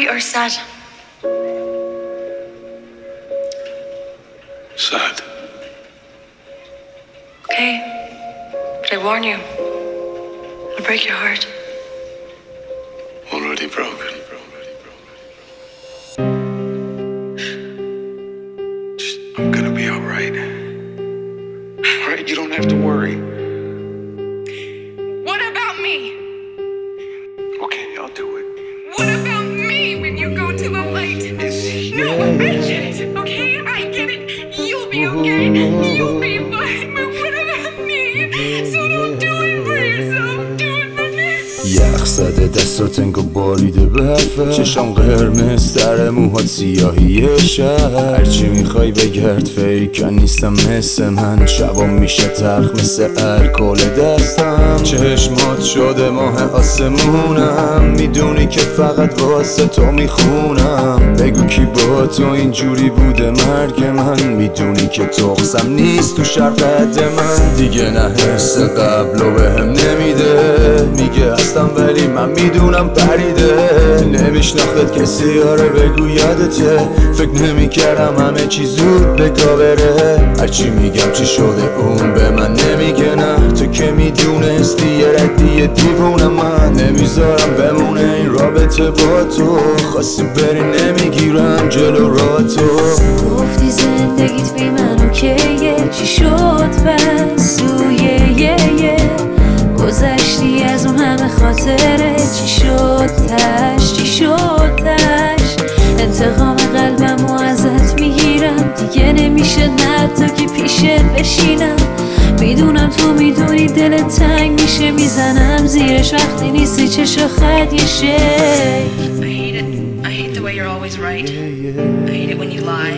happy or sad? Sad. Okay, but I warn you, I'll break your heart. Already broken. I'm gonna be alright. Alright, you don't have to worry. What about me? Okay, I'll do it. What about me when you go to the light? No, imagine it, okay? I get it. You'll be okay. You'll be fine. But what about me? So don't do it for yourself. Do it for me. یخ زده دستات انگو باریده برفه، چشام قرمز تره موهات سیاهی شهر. هرچی میخوای بگرد فیکن نیستم مثل من، شبام میشه تلخ مثل الکل دستم. چشمات شده ماه آسمونم، میدونی که فقط واسه تو میخونم. بگو کی با تو اینجوری بوده مرگ من، میدونی که تخصم نیست تو شرقت من. دیگه نه حس قبلو بهم نمیده، میگه هستم ولی من میدونم پریده. نمیشناخت کسی آره بگو یادته، فکر نمیکردم همه چی زود بگا بره. هرچی میگم چی شده اون به من نمیگه نه، تو که میدونستی یه ردی دیوونم من. نمیذارم بمونه این رابطه با تو، خواستی بری نمیگیرم جلو را تو. گفتی زندگیت بی من اوکیه، چی شد پس یه گذشتی از اون همه خاطره؟ چی شد تش؟ چی شد تش؟ انتقام قلبمو ازت میگیرم، دیگه نمیشه نه تا که پیشت بشینم. میدونم تو میدونی دلت تنگ میشه، میزنم زیرش وقتی نیستی چشو خد یه شک. I hate the way you're always right. I hate it when you lie.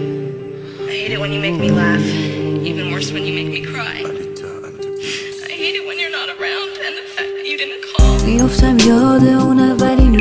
I hate it when you make me laugh. Even worse when you make me cry. I hate it when you're not around and the fact that you didn't call. میافتم یاد اون اولین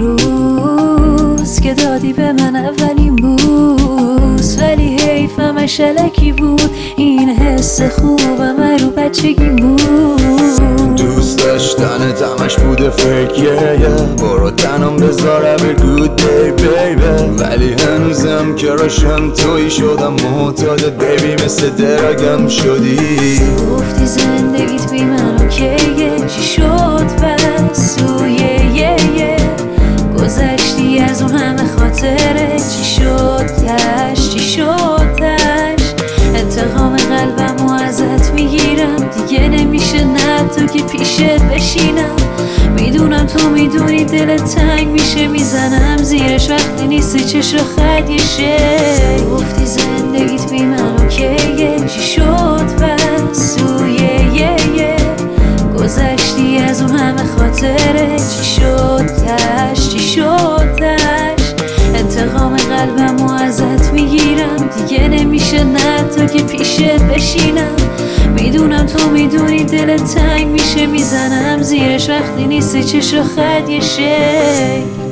روز که دادی به من اولین بوس، ولی حیفم اشلکی بود این حس خوبم رو بچگیم بود. دوست داشتنت همش بوده فکیه، برو تنم بذاره به گود دی بیبی. ولی هنوزم که راشم توی شدم معتاد بیبی، مثل دراگم شدی. گفتی زندگیت بی من اوکیه، چی شد پس یه گذشتی از اون همه خاطره؟ چی شد تش؟ چی شد تش؟ انتقام قلبمو ازت میگیرم، دیگه نمیشه نه تو که پیشت بشینم. میدونم تو میدونی دلت تنگ میشه، میزنم زیرش وقتی نیستی چشو خد یه شک. گفتی زندگیت بی من اوکیه، چی شد پس یه گذشتی از اون همه خاطره؟ چی شد تش؟ چی شد تش؟ انتقام قلبمو ازت میگیرم، دیگه نمیشه نه تا که پیشت بشینم. میدونم تو میدونی دلت تنگ میشه، میزنم زیرش وقتی نیستی چشو خد یه شک.